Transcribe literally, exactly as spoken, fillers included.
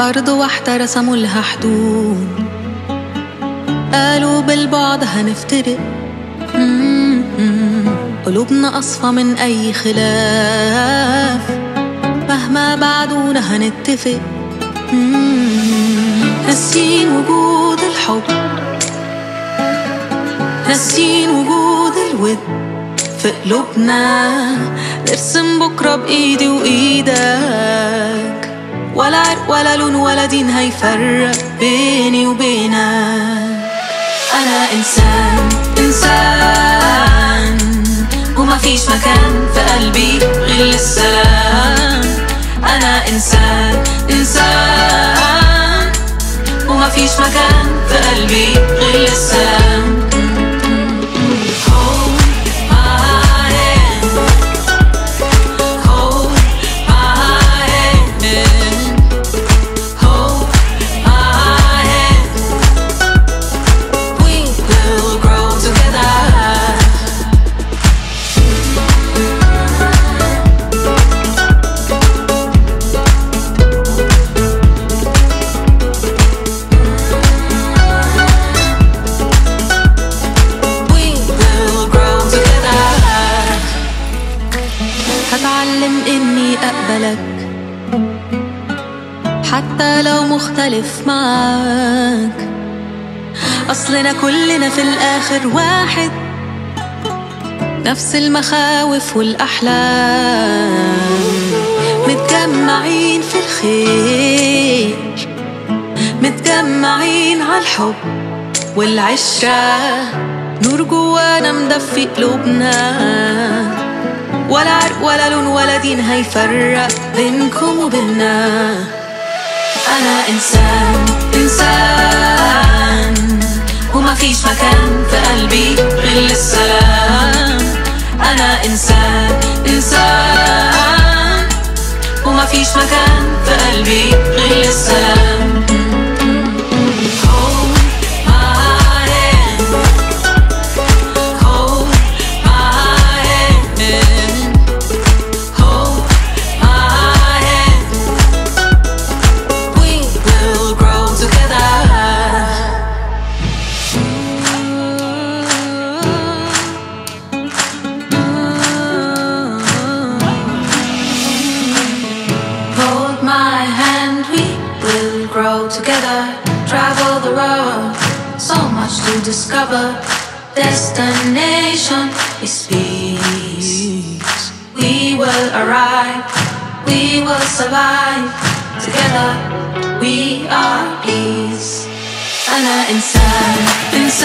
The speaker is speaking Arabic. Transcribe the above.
أرض واحدة رسموا لها حدود، قالوا بالبعد هنفترق. م-م-م. قلوبنا أصفى من أي خلاف، مهما بعدونا هنتفق. ناسين وجود الحب، ناسين وجود الود في قلوبنا. نرسم بكرة بإيدي وإيدك، ولا عرق ولا لون ولا دين هيفرق بيني وبينك. أنا إنسان إنسان، وما فيش مكان في قلبي غير السلام. أنا إنسان إنسان، وما فيش مكان في قلبي غير السلام. هتعلم إني أقبلك حتى لو مختلف معاك، أصلنا كلنا في الآخر واحد، نفس المخاوف والأحلام. متجمعين في الخير، متجمعين عالحب والعشرة. نور جوانا مدفي قلوبنا، ولا عرق ولا لون ولا دين هيفرق بينكم وبيننا. أنا إنسان إنسان، وما فيش مكان في قلبي غير السلام. أنا إنسان إنسان، وما فيش مكان في قلبي غير السلام. Grow together, travel the road, so much to discover. Destination is peace. We will arrive, we will survive. Together we are peace. أنا إنسان إنسان.